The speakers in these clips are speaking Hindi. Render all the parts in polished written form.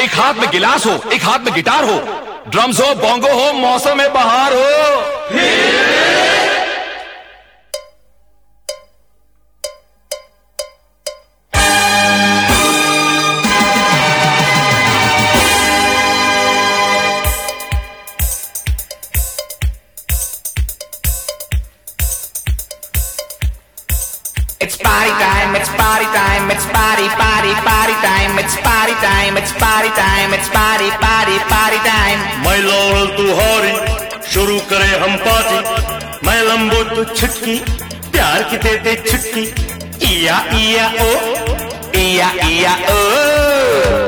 एक हाथ में गिलास हो, एक हाथ में गिटार हो, ड्रम्स हो, बोंगो हो, मौसम में बहार हो। It's party time, it's party time, it's party, party, party time, it's party time, it's party time, it's party, party, party time. मैं लाल तू हारी, शुरू करे हम पार्टी, मैं लंबो तू छुटकी, प्यार की दे दे छुटकी, इया इया ओ, इया इया ओ।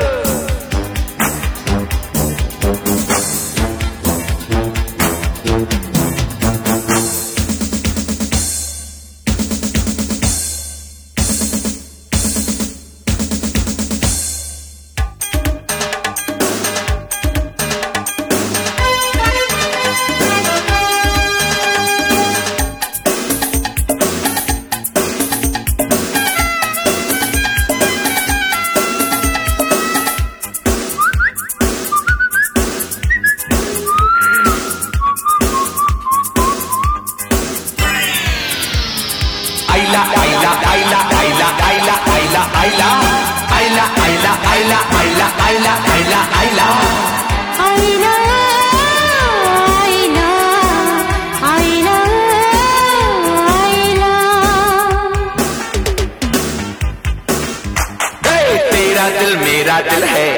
तेरा दिल मेरा दिल है,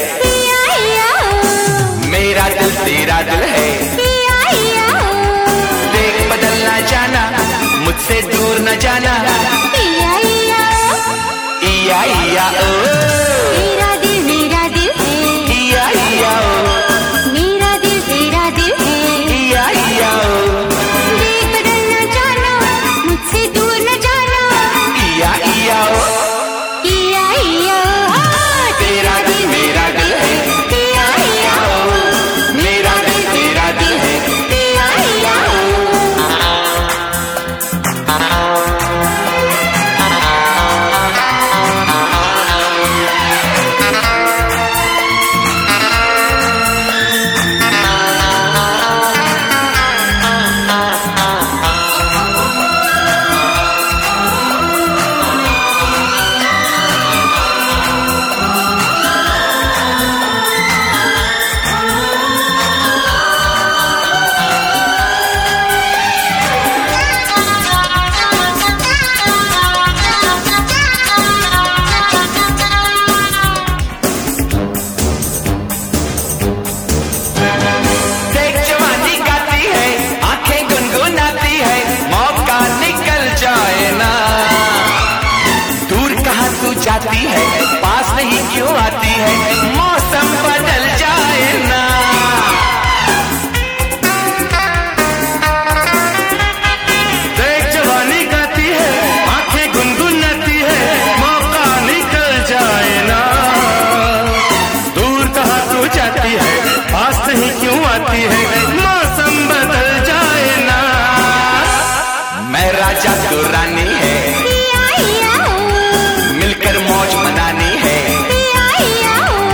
मेरा दिल तेरा दिल है, देख बदल ना जाना, मुझसे दूर न जाना, इया इया ओ। तेरा दिल मेरा दिल है, इया इया ओ, मेरा दिल तेरा दिल है, इया इया ओ, देख बदल न जाना, मुझसे दूर न जाना, इया इया ओ। इया इया ओ। तेरा दिल मेरा दिल है, इया इया ओ, मेरा दिल तेरा दिल है, इया इया ओ। जाती है पास नहीं क्यों आती है, मौसम बदल जाए ना। देख जवानी गाती है, आंखें गुनगुनाती है, मौका निकल जाए ना। दूर कहाँ तू जाती है, पास नहीं क्यों आती है, मौसम बदल जाए ना। मैं राजा तू रानी है, मिलकर मौज मनानी है,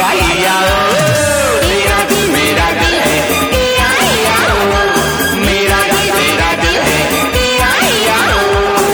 इया इया ओ, तेरा दिल मेरा दिल है, इया इया ओ, मेरा दिल तेरा दिल है, इया इया ओ।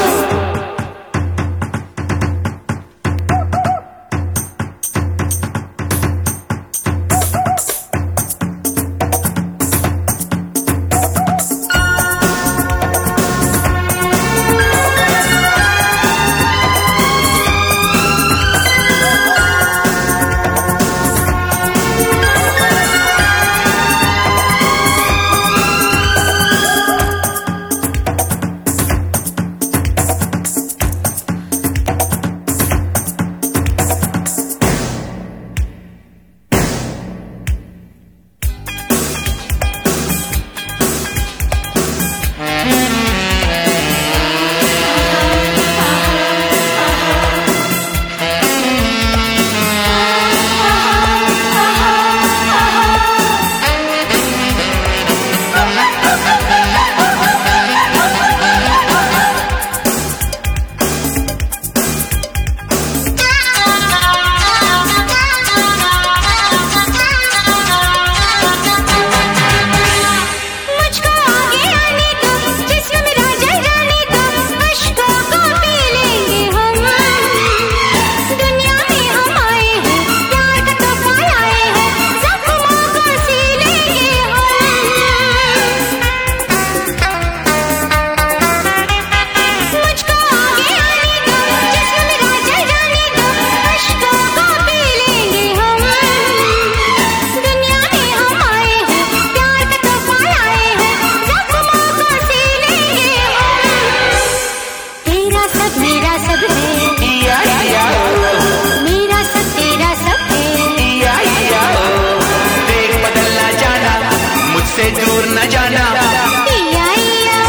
दूर न जाना इया इया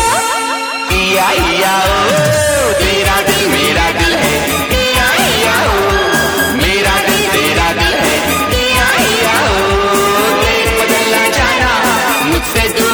ओ, तेरा दिल मेरा दिल है, इया इया ओ, मेरा दिल तेरा दिल है, इया इया ओ, देख बदलना जाना मुझसे दूर